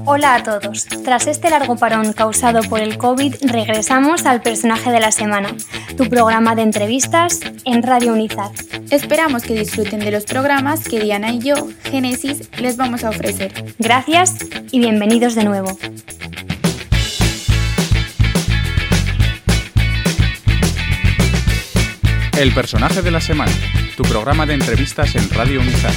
Hola a todos. Tras este largo parón causado por el COVID, regresamos al Personaje de la Semana, tu programa de entrevistas en Radio Unizar. Esperamos que disfruten de los programas que Diana y yo, Génesis, les vamos a ofrecer. Gracias y bienvenidos de nuevo. El Personaje de la Semana, tu programa de entrevistas en Radio Unizar.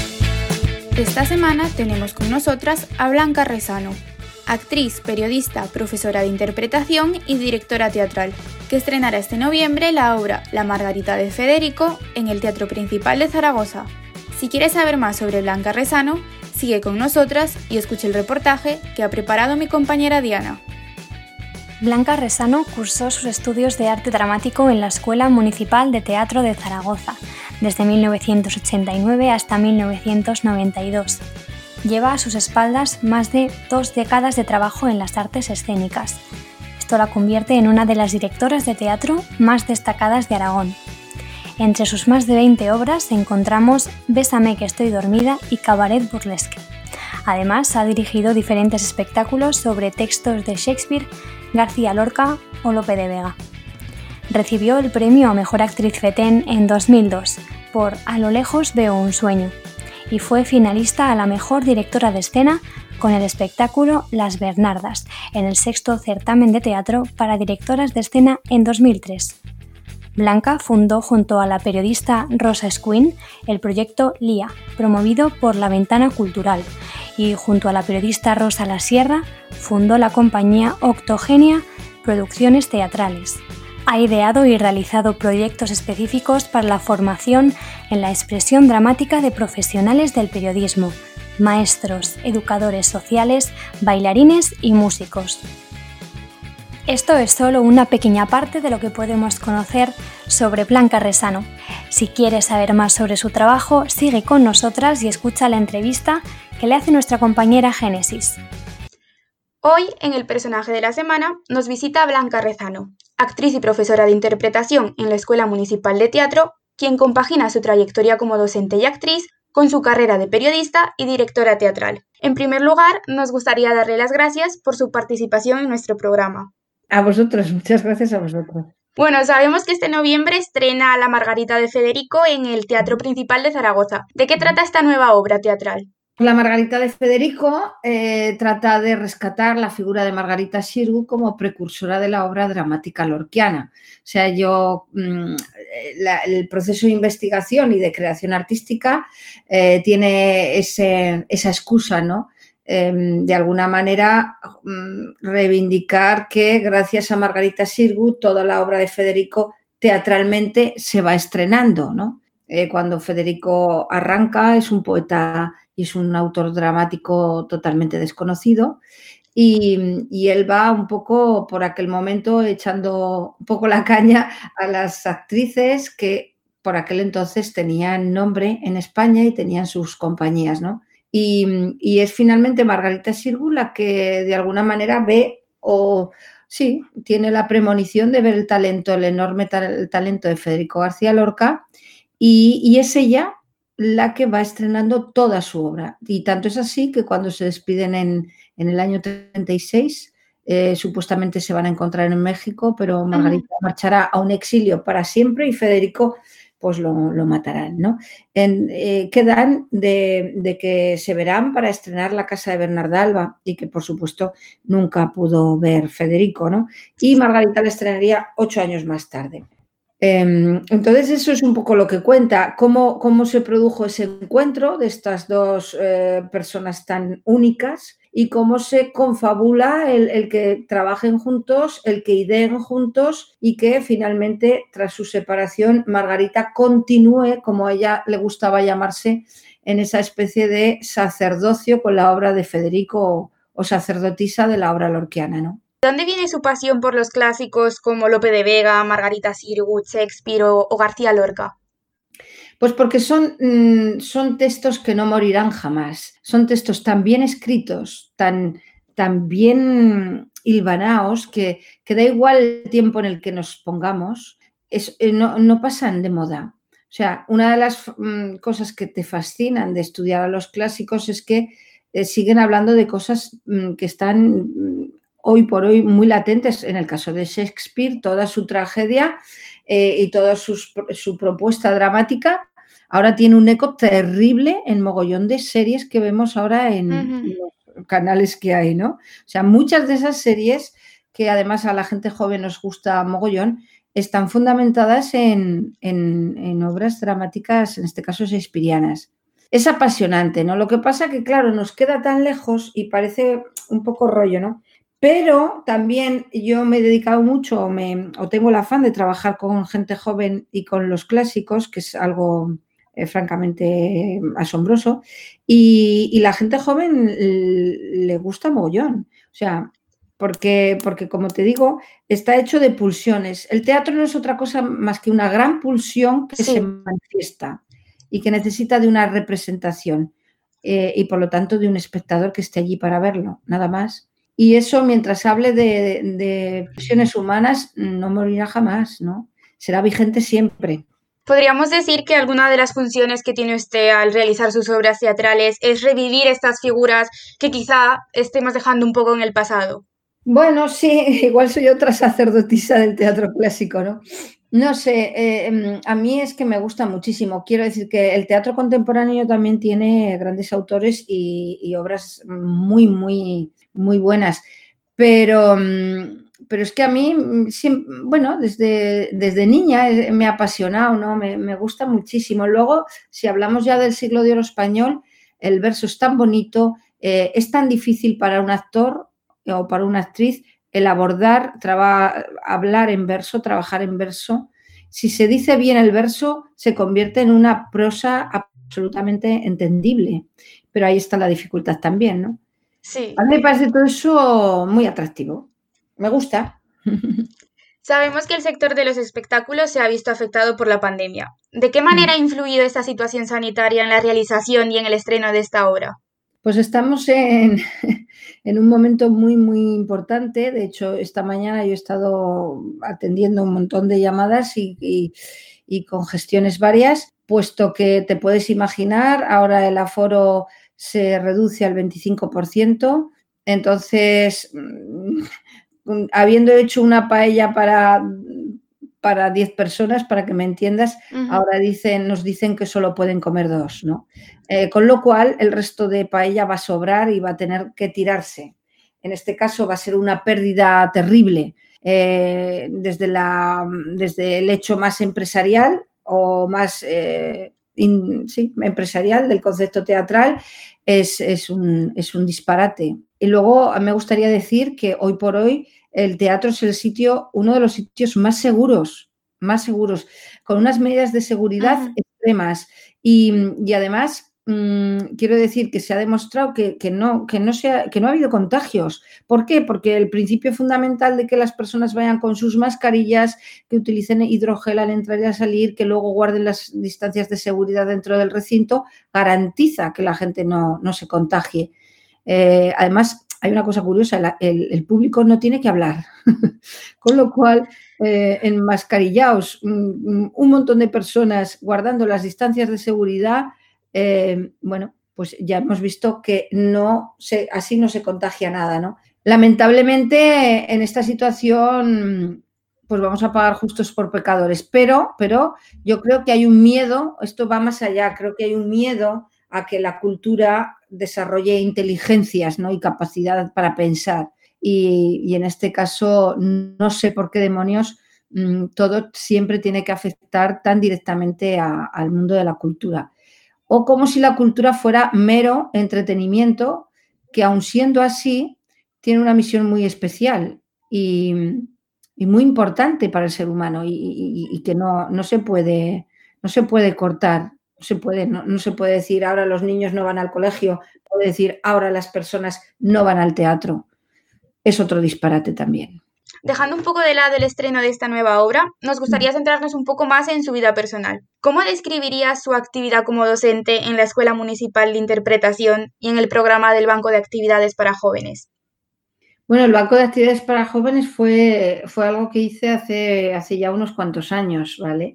Esta semana tenemos con nosotras a Blanca Resano, actriz, periodista, profesora de interpretación y directora teatral, que estrenará este noviembre la obra La Margarita de Federico en el Teatro Principal de Zaragoza. Si quieres saber más sobre Blanca Resano, sigue con nosotras y escucha el reportaje que ha preparado mi compañera Diana. Blanca Resano cursó sus estudios de arte dramático en la Escuela Municipal de Teatro de Zaragoza, desde 1989 hasta 1992. Lleva a sus espaldas más de 2 décadas de trabajo en las artes escénicas. Esto la convierte en una de las directoras de teatro más destacadas de Aragón. Entre sus más de 20 obras encontramos Bésame que estoy dormida y Cabaret Burlesque. Además, ha dirigido diferentes espectáculos sobre textos de Shakespeare, García Lorca o Lope de Vega. Recibió el premio a Mejor Actriz Fetén en 2002 por A lo lejos veo un sueño y fue finalista a la Mejor Directora de Escena con el espectáculo Las Bernardas en el 6º certamen de teatro para directoras de escena en 2003. Blanca fundó junto a la periodista Rosa Escuin el proyecto LIA, promovido por La Ventana Cultural, y junto a la periodista Rosa La Sierra fundó la compañía Octogenia Producciones Teatrales. Ha ideado y realizado proyectos específicos para la formación en la expresión dramática de profesionales del periodismo, maestros, educadores sociales, bailarines y músicos. Esto es solo una pequeña parte de lo que podemos conocer sobre Blanca Resano. Si quieres saber más sobre su trabajo, sigue con nosotras y escucha la entrevista que le hace nuestra compañera Génesis. Hoy, en el Personaje de la Semana, nos visita Blanca Resano, actriz y profesora de interpretación en la Escuela Municipal de Teatro, quien compagina su trayectoria como docente y actriz con su carrera de periodista y directora teatral. En primer lugar, nos gustaría darle las gracias por su participación en nuestro programa. A vosotros, muchas gracias a vosotros. Bueno, sabemos que este noviembre estrena La Margarita de Federico en el Teatro Principal de Zaragoza. ¿De qué trata esta nueva obra teatral? La Margarita de Federico trata de rescatar la figura de Margarita Xirgu como precursora de la obra dramática lorquiana. O sea, el proceso de investigación y de creación artística tiene esa excusa, ¿no? De alguna manera reivindicar que gracias a Margarita Xirgu toda la obra de Federico teatralmente se va estrenando, ¿no? Cuando Federico arranca es un poeta y es un autor dramático totalmente desconocido y él va un poco por aquel momento echando un poco la caña a las actrices que por aquel entonces tenían nombre en España y tenían sus compañías, ¿no? Y es finalmente Margarita Xirgu la que de alguna manera ve tiene la premonición de ver el talento, el enorme talento de Federico García Lorca y es ella la que va estrenando toda su obra. Y tanto es así que cuando se despiden en el año 36, supuestamente se van a encontrar en México, pero Margarita marchará a un exilio para siempre y Federico pues lo matarán, ¿no? Quedan de que se verán para estrenar La Casa de Bernardalba y que, por supuesto, nunca pudo ver Federico, ¿no? Y Margarita la estrenaría 8 años más tarde. Entonces, eso es un poco lo que cuenta, cómo se produjo ese encuentro de estas dos personas tan únicas y cómo se confabula el que trabajen juntos, el que ideen juntos y que finalmente, tras su separación, Margarita continúe, como a ella le gustaba llamarse, en esa especie de sacerdocio con la obra de Federico o sacerdotisa de la obra lorquiana, ¿no? ¿De dónde viene su pasión por los clásicos como Lope de Vega, Margarita Xirgu, Shakespeare o García Lorca? Pues porque son textos que no morirán jamás. Son textos tan bien escritos, tan bien hilvanaos, que da igual el tiempo en el que nos pongamos, no pasan de moda. O sea, una de las cosas que te fascinan de estudiar a los clásicos es que siguen hablando de cosas que están hoy por hoy muy latentes. En el caso de Shakespeare, toda su tragedia y toda su propuesta dramática ahora tiene un eco terrible en mogollón de series que vemos ahora en los canales que hay, ¿no? O sea, muchas de esas series que además a la gente joven nos gusta mogollón, están fundamentadas en obras dramáticas, en este caso shakespearianas. Es apasionante, ¿no? Lo que pasa que, claro, nos queda tan lejos y parece un poco rollo, ¿no? Pero también yo me he dedicado mucho o tengo el afán de trabajar con gente joven y con los clásicos, que es algo francamente asombroso, y la gente joven le gusta mogollón. O sea, porque, como te digo, está hecho de pulsiones. El teatro no es otra cosa más que una gran pulsión que se manifiesta y que necesita de una representación y por lo tanto de un espectador que esté allí para verlo, nada más. Y eso, mientras hable de pulsiones humanas, no morirá jamás, ¿no? Será vigente siempre. Podríamos decir que alguna de las funciones que tiene usted al realizar sus obras teatrales es revivir estas figuras que quizá estemos dejando un poco en el pasado. Bueno, sí, igual soy otra sacerdotisa del teatro clásico, ¿no? No sé, a mí es que me gusta muchísimo. Quiero decir que el teatro contemporáneo también tiene grandes autores y obras muy, muy, muy buenas. Pero es que a mí, bueno, desde niña me ha apasionado, ¿no? Me gusta muchísimo. Luego, si hablamos ya del siglo de oro español, el verso es tan bonito, es tan difícil para un actor o para una actriz el abordar, hablar en verso, trabajar en verso. Si se dice bien el verso, se convierte en una prosa absolutamente entendible. Pero ahí está la dificultad también, ¿no? Sí. A mí me parece todo eso muy atractivo. Me gusta. Sabemos que el sector de los espectáculos se ha visto afectado por la pandemia. ¿De qué manera ha influido esta situación sanitaria en la realización y en el estreno de esta obra? Pues estamos en un momento muy, muy importante. De hecho, esta mañana yo he estado atendiendo un montón de llamadas y con gestiones varias, puesto que te puedes imaginar, ahora el aforo se reduce al 25%. Entonces, habiendo hecho una paella para 10 personas, para que me entiendas, ahora nos dicen que solo pueden comer 2, ¿no? Con lo cual, el resto de paella va a sobrar y va a tener que tirarse. En este caso va a ser una pérdida terrible desde el hecho más empresarial o más empresarial del concepto teatral, es un disparate. Y luego me gustaría decir que hoy por hoy el teatro es uno de los sitios más seguros, con unas medidas de seguridad extremas. Y además, quiero decir que se ha demostrado que no ha habido contagios. ¿Por qué? Porque el principio fundamental de que las personas vayan con sus mascarillas, que utilicen hidrogel al entrar y al salir, que luego guarden las distancias de seguridad dentro del recinto, garantiza que la gente no se contagie. Además, hay una cosa curiosa, el público no tiene que hablar, con lo cual, enmascarillaos, un montón de personas guardando las distancias de seguridad, bueno, pues ya hemos visto que así no se contagia nada, ¿no? Lamentablemente, en esta situación, pues vamos a pagar justos por pecadores, pero yo creo que hay un miedo, esto va más allá, creo que hay un miedo a que la cultura desarrolle inteligencias, ¿no? Y capacidad para pensar. Y en este caso, no sé por qué demonios, todo siempre tiene que afectar tan directamente al mundo de la cultura. O como si la cultura fuera mero entretenimiento, que aun siendo así, tiene una misión muy especial y muy importante para el ser humano y que no se puede cortar. No se puede decir ahora los niños no van al colegio, puede decir ahora las personas no van al teatro. Es otro disparate también. Dejando un poco de lado el estreno de esta nueva obra, nos gustaría centrarnos un poco más en su vida personal. ¿Cómo describiría su actividad como docente en la Escuela Municipal de Interpretación y en el programa del Banco de Actividades para Jóvenes? Bueno, el Banco de Actividades para Jóvenes fue algo que hice hace ya unos cuantos años, ¿vale?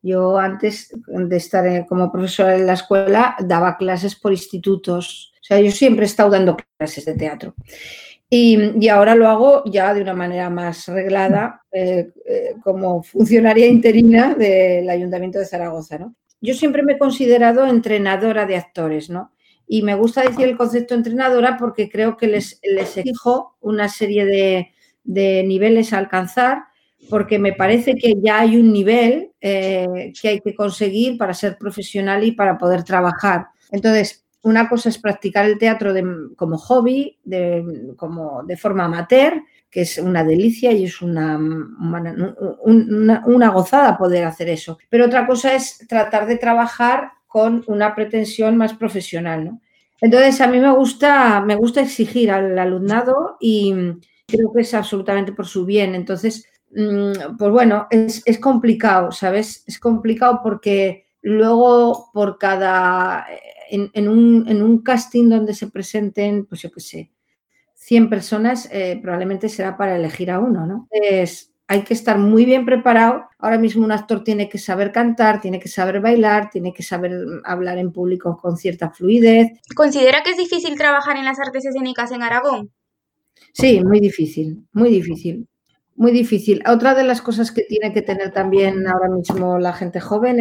Yo antes de estar como profesora en la escuela daba clases por institutos. O sea, yo siempre he estado dando clases de teatro. Y ahora lo hago ya de una manera más reglada como funcionaria interina del Ayuntamiento de Zaragoza, ¿no? Yo siempre me he considerado entrenadora de actores, ¿no? Y me gusta decir el concepto entrenadora porque creo que les exijo una serie de niveles a alcanzar, porque me parece que ya hay un nivel que hay que conseguir para ser profesional y para poder trabajar. Entonces, una cosa es practicar el teatro como hobby, de forma amateur, que es una delicia y es una gozada poder hacer eso. Pero otra cosa es tratar de trabajar con una pretensión más profesional, ¿no? Entonces, a mí me gusta exigir al alumnado y creo que es absolutamente por su bien. Entonces, pues bueno, es complicado, ¿sabes? Es complicado porque luego por cada... En un casting donde se presenten, pues yo qué sé, 100 personas, probablemente será para elegir a uno, ¿no? Hay que estar muy bien preparado. Ahora mismo un actor tiene que saber cantar, tiene que saber bailar, tiene que saber hablar en público con cierta fluidez. ¿Considera que es difícil trabajar en las artes escénicas en Aragón? Sí, muy difícil, muy difícil. Muy difícil. Otra de las cosas que tiene que tener también ahora mismo la gente joven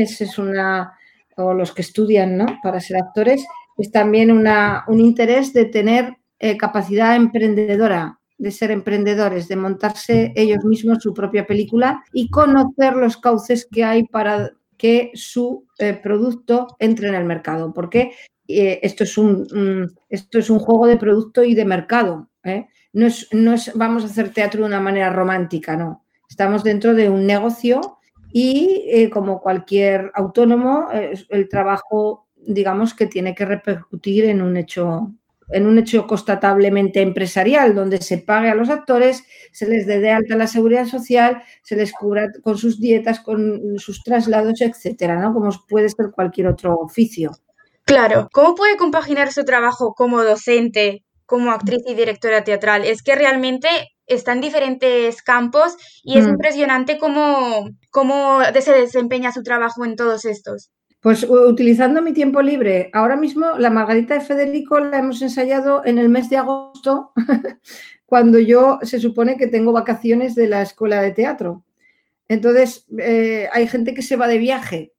o los que estudian, ¿no?, para ser actores, es también un interés de tener capacidad emprendedora, de ser emprendedores, de montarse ellos mismos su propia película y conocer los cauces que hay para que su producto entre en el mercado, porque esto es un juego de producto y de mercado, ¿eh? No es vamos a hacer teatro de una manera romántica, no. Estamos dentro de un negocio y como cualquier autónomo, el trabajo, digamos, que tiene que repercutir en un hecho constatablemente empresarial, donde se pague a los actores, se les dé de alta la seguridad social, se les cubra con sus dietas, con sus traslados, etcétera, ¿no? Como puede ser cualquier otro oficio. Claro. ¿Cómo puede compaginar su trabajo como docente, como actriz y directora teatral? Es que realmente está en diferentes campos y es impresionante cómo se desempeña su trabajo en todos estos. Pues utilizando mi tiempo libre. Ahora mismo la Margarita de Federico la hemos ensayado en el mes de agosto, cuando yo se supone que tengo vacaciones de la escuela de teatro. Entonces, hay gente que se va de viaje.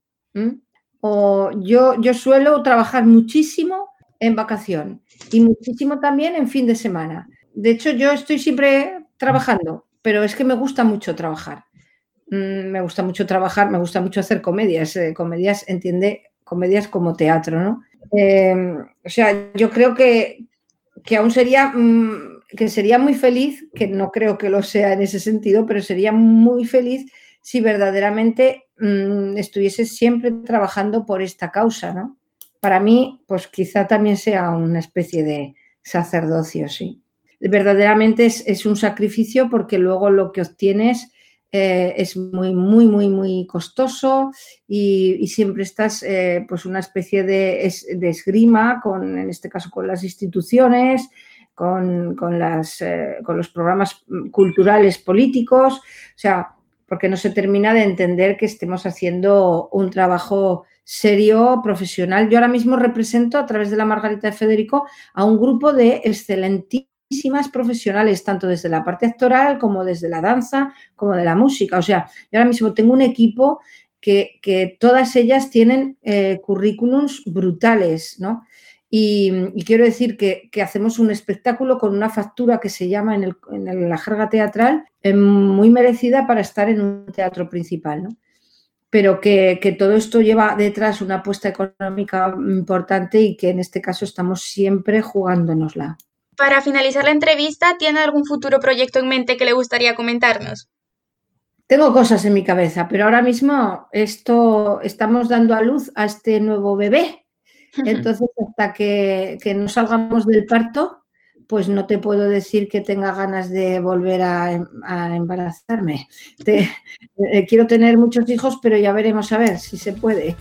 O yo suelo trabajar muchísimo en vacación y muchísimo también en fin de semana. De hecho, yo estoy siempre trabajando, pero es que me gusta mucho trabajar. Me gusta mucho trabajar, me gusta mucho hacer comedias. Comedias, entiende, comedias como teatro, ¿no? O sea, yo creo que aún sería muy feliz, que no creo que lo sea en ese sentido, pero sería muy feliz si verdaderamente estuviese siempre trabajando por esta causa, ¿no? Para mí, pues quizá también sea una especie de sacerdocio, sí. Verdaderamente es un sacrificio porque luego lo que obtienes es muy, muy, muy, muy costoso y siempre estás pues una especie de esgrima, en este caso con las instituciones, con los programas culturales políticos, o sea, porque no se termina de entender que estemos haciendo un trabajo serio, profesional. Yo ahora mismo represento a través de la Margarita de Federico a un grupo de excelentísimas profesionales, tanto desde la parte actoral como desde la danza, como de la música. O sea, yo ahora mismo tengo un equipo que todas ellas tienen currículums brutales, ¿no? Y quiero decir que hacemos un espectáculo con una factura que se llama en la jerga teatral muy merecida para estar en un teatro principal, ¿no? Pero que todo esto lleva detrás una apuesta económica importante y que en este caso estamos siempre jugándonosla. Para finalizar la entrevista, ¿tiene algún futuro proyecto en mente que le gustaría comentarnos? Tengo cosas en mi cabeza, pero ahora mismo estamos dando a luz a este nuevo bebé. Entonces, hasta que no salgamos del parto, pues no te puedo decir que tenga ganas de volver a embarazarme. Quiero tener muchos hijos, pero ya veremos a ver si se puede.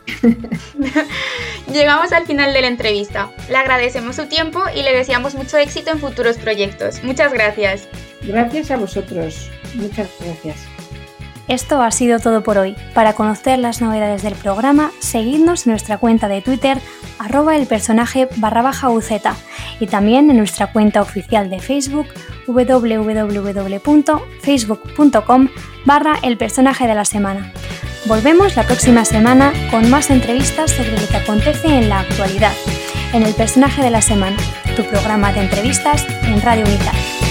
Llegamos al final de la entrevista. Le agradecemos su tiempo y le deseamos mucho éxito en futuros proyectos. Muchas gracias. Gracias a vosotros. Muchas gracias. Esto ha sido todo por hoy. Para conocer las novedades del programa, seguidnos en nuestra cuenta de Twitter @elpersonaje_UZ y también en nuestra cuenta oficial de Facebook www.facebook.com/elpersonaje de la semana. Volvemos la próxima semana con más entrevistas sobre lo que acontece en la actualidad, en El Personaje de la Semana, tu programa de entrevistas en Radio Unital.